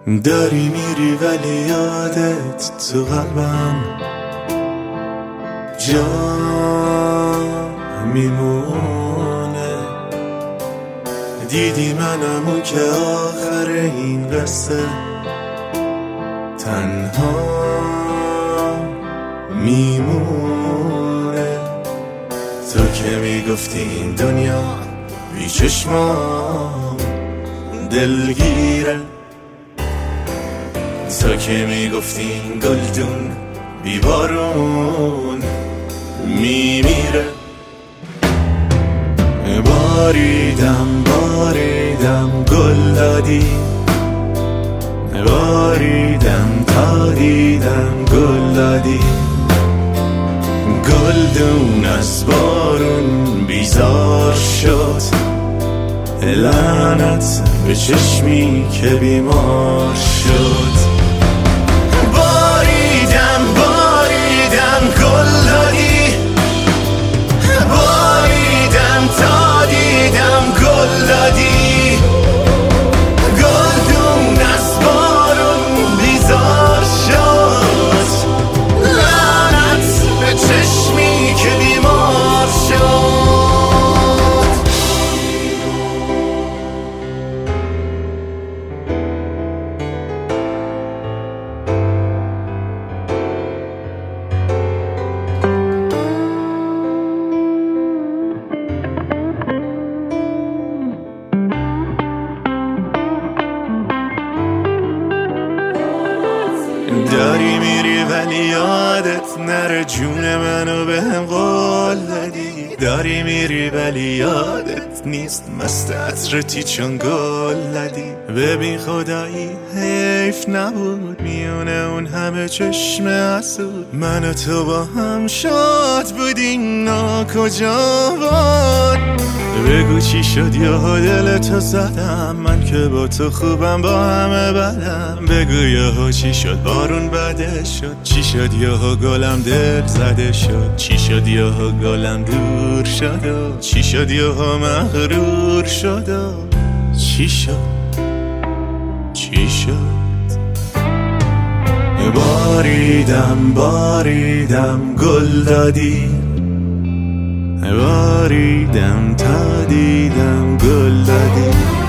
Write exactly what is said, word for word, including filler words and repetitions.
داری میری ولی یادت تو قلبم جا میمونه. دیدی منمو که آخر این قصه تنها میمونه. تو که میگفتی این دنیا بی چشمام دلگیره، تو که میگفتی این گلدون بی بارون میمیره. باریدم باریدم گل دادی، باریدم تا دیدم گل دادی. گلدون از بارون بیزار شد، لعنت به چشمی که بیمار شد. باریدم باریدم گل دادی، باریدم تا دیدم گل دادی. گلدون از بارون بیزار شد، لعنت به چشمی که بیمار شد. داری میری ولی یادت نره، جون منو به هم قول دادی. داری میری ولی یادت نیست مست عطرتی چون گل دادی. ببین خدایی حیف نبود میونه اون همه چشم حسود، من و تو با هم شاد بودیم نا کجا بود. بگو چی شد یا دل تو زدم، من که با تو خوبم با همه بدم. بگو یا چی شد بارون بده شد، چی شد یا گلم دل زده شد، چی شد یا گلم دور شد و چی شد یا مغرور شد و چی شد چی شد. باریدم باریدم گل دادی، باریدم تا دیدم گل دادی.